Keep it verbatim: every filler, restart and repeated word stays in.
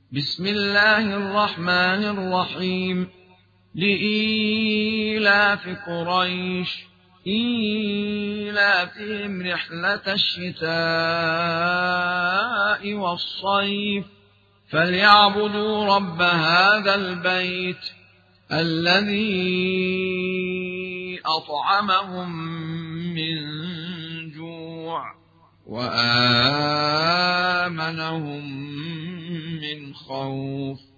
بسم الله الرحمن الرحيم. لإيلاف قريش إيلافهم رحلة الشتاء والصيف فليعبدوا رب هذا البيت الذي أطعمهم من جوع وآمنهم من خوف.